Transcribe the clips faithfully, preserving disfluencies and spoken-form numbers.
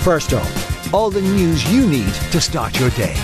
First up, all the news you need to start your day.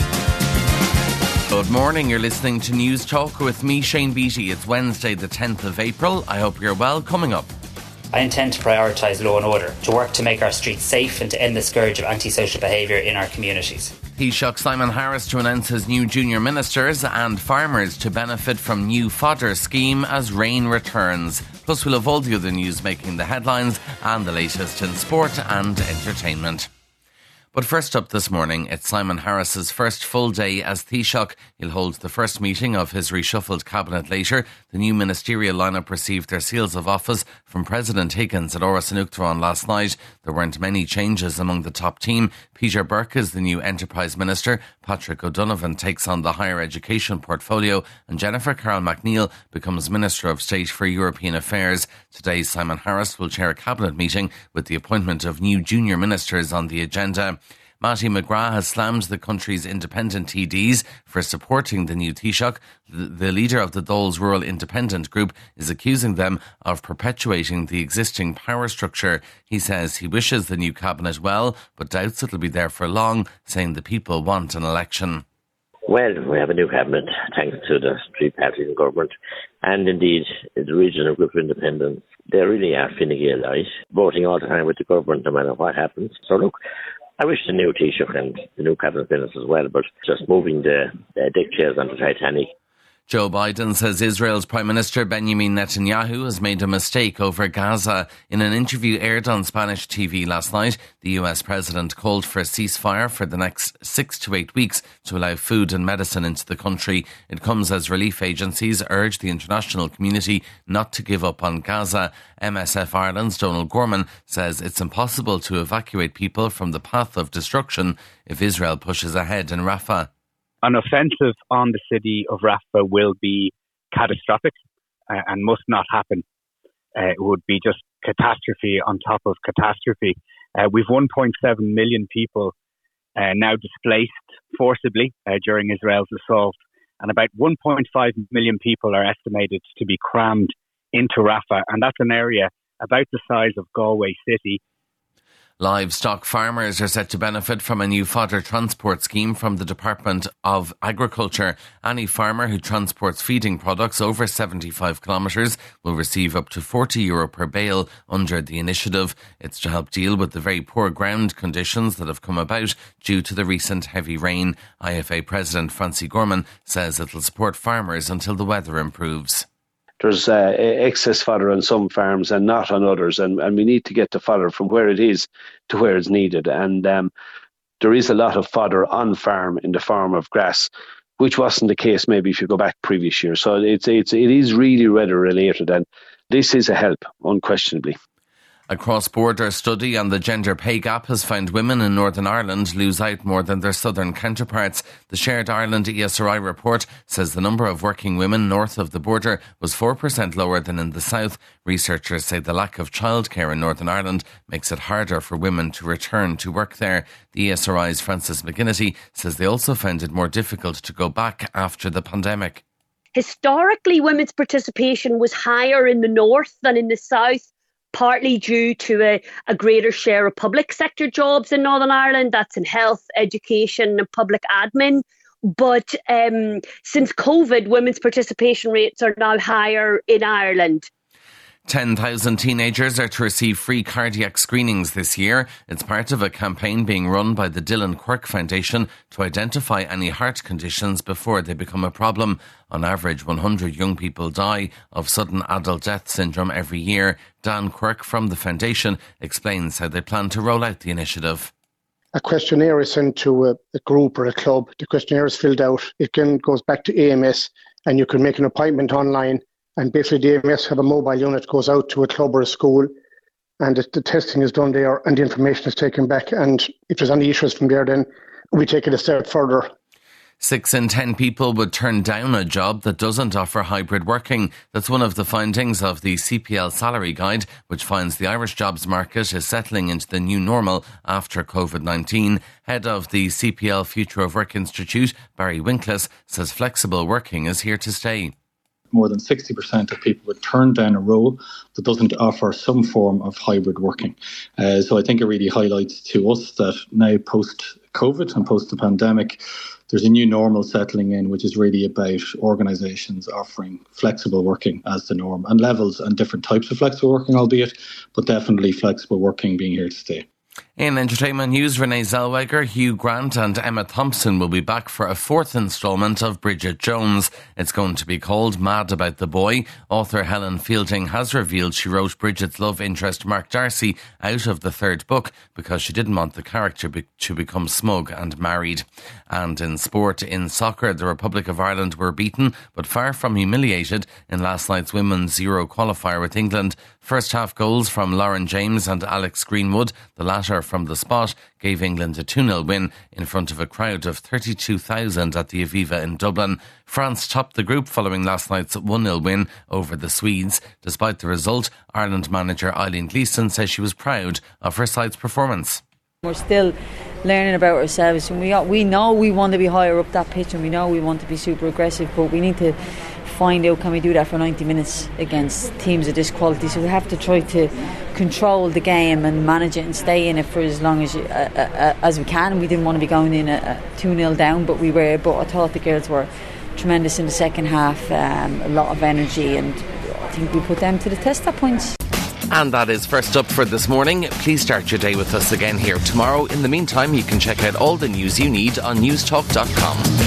Good morning, you're listening to News Talk with me, Shane Beattie. It's Wednesday the tenth of April. I hope you're well. Coming up. I intend to prioritise law and order, to work to make our streets safe and to end the scourge of antisocial behaviour in our communities. Taoiseach Simon Harris to announce his new junior ministers, and farmers to benefit from new fodder scheme as rain returns. Plus we'll have all the other news making the headlines and the latest in sport and entertainment. But first up this morning, it's Simon Harris's first full day as Taoiseach. He'll hold the first meeting of his reshuffled cabinet later. The new ministerial lineup received their seals of office from President Higgins at Áras an Uachtaráin last night. There weren't many changes among the top team. Peter Burke is the new Enterprise Minister. Patrick O'Donovan takes on the higher education portfolio, and Jennifer Carroll MacNeill becomes Minister of State for European Affairs. Today, Simon Harris will chair a cabinet meeting with the appointment of new junior ministers on the agenda. Mattie McGrath has slammed the country's independent T Ds for supporting the new Taoiseach. The leader of the Dáil's Rural Independent Group is accusing them of perpetuating the existing power structure. He says he wishes the new cabinet well, but doubts it'll be there for long, saying the people want an election. Well, we have a new cabinet thanks to the three parties in government, and indeed the regional group of independents. They really are finicky alike, voting all the time with the government no matter what happens. So look, I wish the new Taoiseach and the new cabinet ministers as well, but just moving the, the deck chairs on the Titanic. Joe Biden says Israel's Prime Minister Benjamin Netanyahu has made a mistake over Gaza. In an interview aired on Spanish T V last night, the U S President called for a ceasefire for the next six to eight weeks to allow food and medicine into the country. It comes as relief agencies urge the international community not to give up on Gaza. M S F Ireland's Donald Gorman says it's impossible to evacuate people from the path of destruction if Israel pushes ahead in Rafah. An offensive on the city of Rafah will be catastrophic uh, and must not happen. Uh, it would be just catastrophe on top of catastrophe. Uh, we've one point seven million people uh, now displaced forcibly uh, during Israel's assault, and about one point five million people are estimated to be crammed into Rafah, and that's an area about the size of Galway City. Livestock farmers are set to benefit from a new fodder transport scheme from the Department of Agriculture. Any farmer who transports feeding products over seventy-five kilometres will receive up to forty euro per bale under the initiative. It's to help deal with the very poor ground conditions that have come about due to the recent heavy rain. I F A President Francie Gorman says it'll support farmers until the weather improves. There's uh, excess fodder on some farms and not on others, and, and we need to get the fodder from where it is to where it's needed. And um, there is a lot of fodder on farm in the form of grass, which wasn't the case maybe if you go back previous years. So it's it's it is really weather related, and this is a help, unquestionably. A cross-border study on the gender pay gap has found women in Northern Ireland lose out more than their southern counterparts. The Shared Ireland E S R I report says the number of working women north of the border was four percent lower than in the south. Researchers say the lack of childcare in Northern Ireland makes it harder for women to return to work there. The E S R I's Frances McGinnity says they also found it more difficult to go back after the pandemic. Historically, women's participation was higher in the north than in the south, partly due to a, a greater share of public sector jobs in Northern Ireland. That's in health, education and public admin. But um, since COVID, women's participation rates are now higher in Ireland. ten thousand teenagers are to receive free cardiac screenings this year. It's part of a campaign being run by the Dylan Quirk Foundation to identify any heart conditions before they become a problem. On average, one hundred young people die of sudden adult death syndrome every year. Dan Quirk from the foundation explains how they plan to roll out the initiative. A questionnaire is sent to a, a group or a club. The questionnaire is filled out. It then goes back to A M S, and you can make an appointment online. And basically the A M S have a mobile unit, goes out to a club or a school, and the, the testing is done there and the information is taken back. And if there's any issues from there, then we take it a step further. Six in ten people would turn down a job that doesn't offer hybrid working. That's one of the findings of the C P L Salary Guide, which finds the Irish jobs market is settling into the new normal after COVID nineteen. Head of the C P L Future of Work Institute, Barry Winkles, says flexible working is here to stay. more than sixty percent of people would turn down a role that doesn't offer some form of hybrid working. Uh, so I think it really highlights to us that now post-COVID and post the pandemic, there's a new normal settling in, which is really about organisations offering flexible working as the norm, and levels and different types of flexible working, albeit, but definitely flexible working being here to stay. In entertainment news, Renee Zellweger, Hugh Grant and Emma Thompson will be back for a fourth instalment of Bridget Jones. It's going to be called Mad About the Boy. Author Helen Fielding has revealed she wrote Bridget's love interest Mark Darcy out of the third book because she didn't want the character be- to become smug and married. And in sport, in soccer, the Republic of Ireland were beaten but far from humiliated in last night's women's Euro qualifier with England. First half goals from Lauren James and Alex Greenwood, the latter from the spot, gave England a two nil win in front of a crowd of thirty-two thousand at the Aviva in Dublin. France topped the group following last night's one nil win over the Swedes. Despite the result, Ireland manager Eileen Gleeson says she was proud of her side's performance. We're still learning about ourselves, and we we know we want to be higher up that pitch, and we know we want to be super aggressive, but we need to find out, can we do that for ninety minutes against teams of this quality? So we have to try to control the game and manage it and stay in it for as long as you, uh, uh, as we can. We didn't want to be going in a two nil down, but we were. But I thought the girls were tremendous in the second half, um, a lot of energy, and I think we put them to the test at points. And that is First Up for this morning. Please start your day with us again here tomorrow. In the meantime, you can check out all the news you need on newstalk dot com.